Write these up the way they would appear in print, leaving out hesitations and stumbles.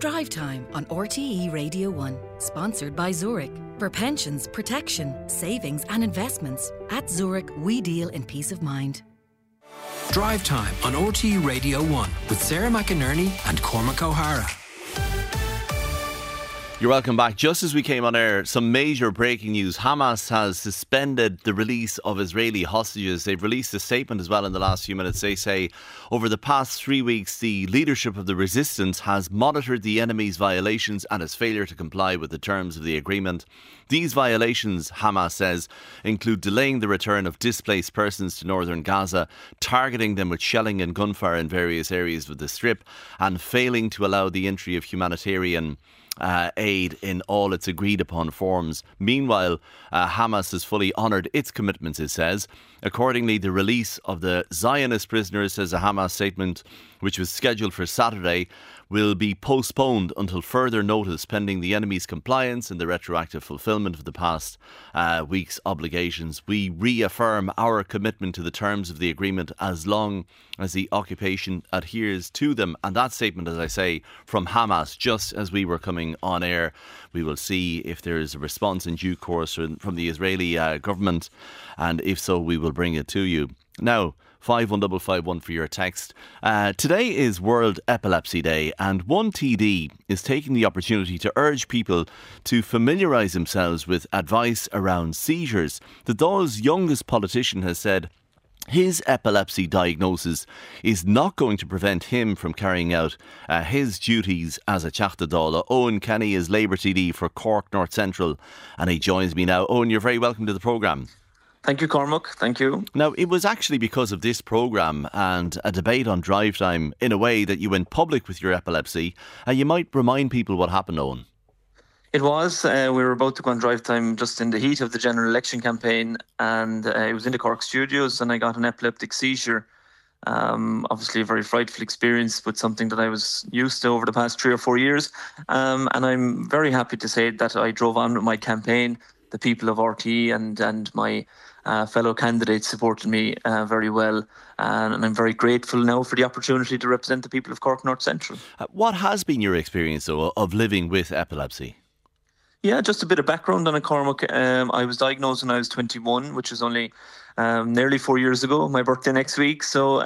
Drive Time on RTE Radio 1, sponsored by Zurich. For pensions, protection, savings and investments, at Zurich we deal in peace of mind. Drive Time on RTE Radio 1 with Sarah McInerney and Cormac O'Hara. You're welcome back. Just as we came on air, some major breaking news. Hamas has suspended the release of Israeli hostages. They've released a statement as well in the last few minutes. They say over the past 3 weeks, the leadership of the resistance has monitored the enemy's violations and its failure to comply with the terms of the agreement. These violations, Hamas says, include delaying the return of displaced persons to northern Gaza, targeting them with shelling and gunfire in various areas of the Strip, and failing to allow the entry of humanitarian aid in all its agreed upon forms. Meanwhile, Hamas has fully honoured its commitments, it says. Accordingly, the release of the Zionist prisoners, says a Hamas statement, which was scheduled for Saturday, will be postponed until further notice pending the enemy's compliance and the retroactive fulfilment of the past week's obligations. We reaffirm our commitment to the terms of the agreement as long as the occupation adheres to them. And that statement, as I say, from Hamas, just as we were coming on air. We will see if there is a response in due course from the Israeli government, and if so, we will bring it to you. Now, 51551 for your text. Today is World Epilepsy Day, and one TD is taking the opportunity to urge people to familiarise themselves with advice around seizures. The Dáil's youngest politician has said his epilepsy diagnosis is not going to prevent him from carrying out his duties as a Teachta Dála. Owen Kenny is Labour TD for Cork North Central, and he joins me now. Owen, you're very welcome to the programme. Thank you, Cormac. Thank you. Now, it was actually because of this programme and a debate on Drive Time, in a way, that you went public with your epilepsy. You might remind people what happened, Owen. It was. We were about to go on Drive Time just in the heat of the general election campaign, and it was in the Cork studios, and I got an epileptic seizure. Obviously a very frightful experience, but something that I was used to over the past 3 or 4 years. And I'm very happy to say that I drove on with my campaign. The people of RTE and my fellow candidates supported me very well, and I'm very grateful now for the opportunity to represent the people of Cork North Central. What has been your experience, though, of living with epilepsy? Yeah, just a bit of background on it, Cormac. I was diagnosed when I was 21, which is only nearly 4 years ago, my birthday next week. So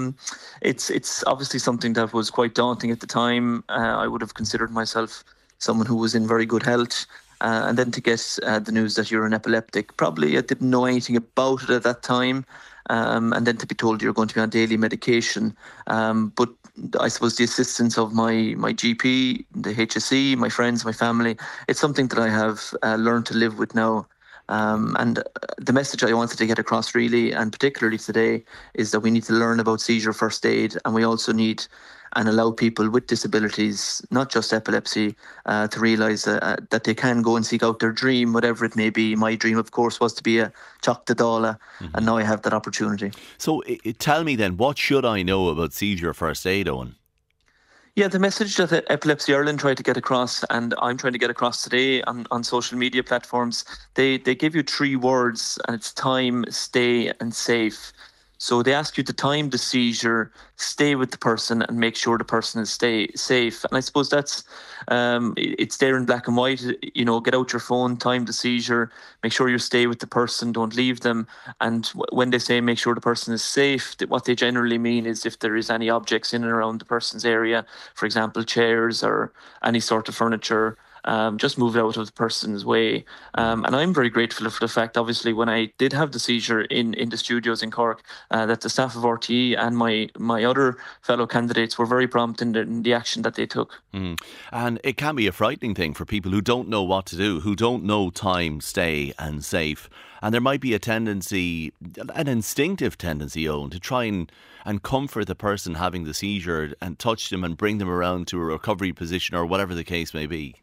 it's obviously something that was quite daunting at the time. I would have considered myself someone who was in very good health. And then to get the news that you're an epileptic, probably I didn't know anything about it at that time. And then to be told you're going to be on daily medication. But I suppose the assistance of my GP, the HSE, my friends, my family, it's something that I have learned to live with now. And the message I wanted to get across really, and particularly today, is that we need to learn about seizure first aid, and we also need and allow people with disabilities, not just epilepsy, to realise that they can go and seek out their dream, whatever it may be. My dream, of course, was to be a Teachta Dála, and now I have that opportunity. So tell me then, what should I know about seizure first aid, Owen? Yeah, the message that Epilepsy Ireland tried to get across, and I'm trying to get across today on social media platforms, they give you 3 words, and it's time, stay and safe. So they ask you to time the seizure, stay with the person, and make sure the person is safe. And I suppose that's it's there in black and white. You know, get out your phone, time the seizure, make sure you stay with the person, don't leave them. And when they say make sure the person is safe, what they generally mean is if there is any objects in and around the person's area, for example, chairs or any sort of furniture, just move it out of the person's way. And I'm very grateful for the fact, obviously, when I did have the seizure in the studios in Cork, that the staff of RTE and my other fellow candidates were very prompt in the action that they took. And it can be a frightening thing for people who don't know what to do, who don't know time, stay and safe. And there might be a tendency, an instinctive tendency, Owen, to try and comfort the person having the seizure and touch them and bring them around to a recovery position or whatever the case may be.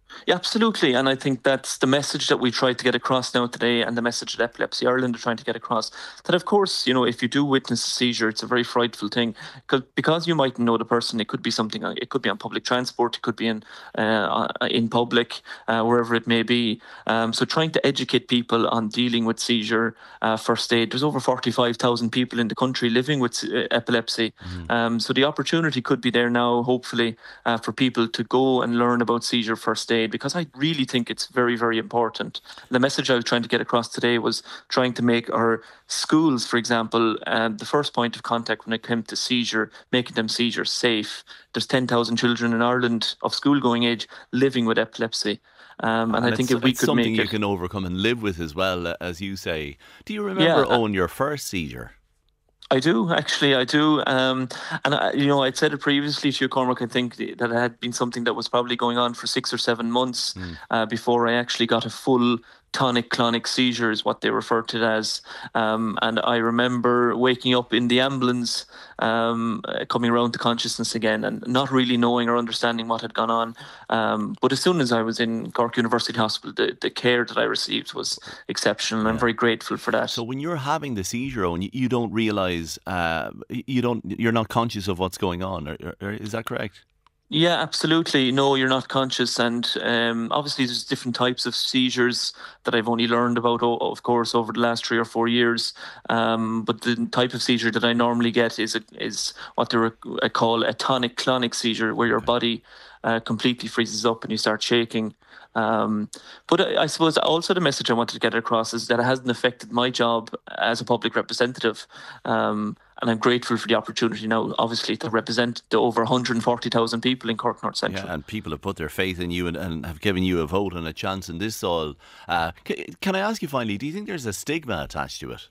Yeah, absolutely. And I think that's the message that we try to get across now today, and the message that Epilepsy Ireland are trying to get across. That, of course, if you do witness a seizure, it's a very frightful thing. Because you mightn't know the person. It could be something, it could be on public transport, it could be in public, wherever it may be. So trying to educate people on dealing with seizure first aid. There's over 45,000 people in the country living with epilepsy. So the opportunity could be there now, hopefully, for people to go and learn about seizure first aid, because I really think it's very, very important. The message I was trying to get across today was trying to make our schools, for example, the first point of contact when it came to seizure, making them seizure safe. There's 10,000 children in Ireland of school-going age living with epilepsy. And I think if we could something make you it, can overcome and live with as well, as you say. Do you remember, Owen, your first seizure? I do, actually, I do. And I'd said it previously to you, Cormac, I think that it had been something that was probably going on for 6 or 7 months before I actually got a full tonic-clonic seizure, is what they refer to it as. And I remember waking up in the ambulance, coming around to consciousness again, and not really knowing or understanding what had gone on. But as soon as I was in Cork University Hospital, the care that I received was exceptional, and I'm very grateful for that. So when you're having the seizure, and you don't realise, you're not conscious of what's going on, or is that correct? Yeah, absolutely. No, you're not conscious. And obviously there's different types of seizures that I've only learned about, of course, over the last 3 or 4 years. But the type of seizure that I normally get is what they call a tonic-clonic seizure, where your body completely freezes up and you start shaking. But I suppose also the message I wanted to get across is that it hasn't affected my job as a public representative. And I'm grateful for the opportunity now, obviously, to represent the over 140,000 people in Cork North Central. Yeah, and people have put their faith in you and have given you a vote and a chance in this all. Can I ask you finally, do you think there's a stigma attached to it?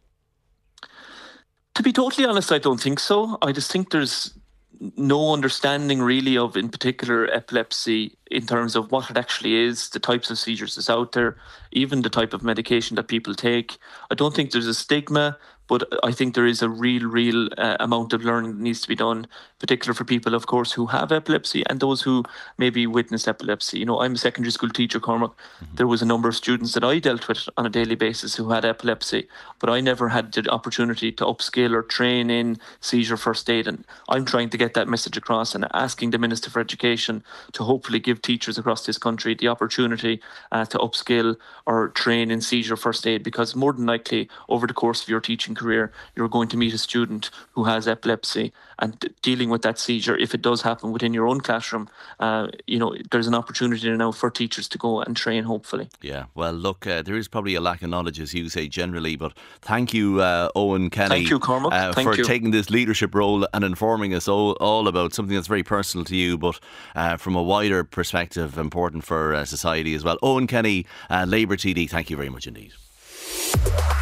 To be totally honest, I don't think so. I just think there's no understanding really of, in particular, epilepsy in terms of what it actually is, the types of seizures that's out there, even the type of medication that people take. I don't think there's a stigma, but I think there is a real amount of learning that needs to be done, particularly for people, of course, who have epilepsy and those who maybe witness epilepsy. I'm a secondary school teacher, Cormac. There was a number of students that I dealt with on a daily basis who had epilepsy, but I never had the opportunity to upskill or train in seizure first aid. And I'm trying to get that message across and asking the Minister for Education to hopefully give teachers across this country the opportunity to upskill or train in seizure first aid, because more than likely over the course of your teaching career you're going to meet a student who has epilepsy, and dealing with that seizure, if it does happen within your own classroom, there's an opportunity now for teachers to go and train, hopefully. Yeah, well, look, there is probably a lack of knowledge, as you say, generally, but thank you, Owen Kenny. Thank you, Cormac. For taking this leadership role and informing us all about something that's very personal to you, but from a wider perspective, important for society as well. Owen Kenny, Labour TD, thank you very much indeed.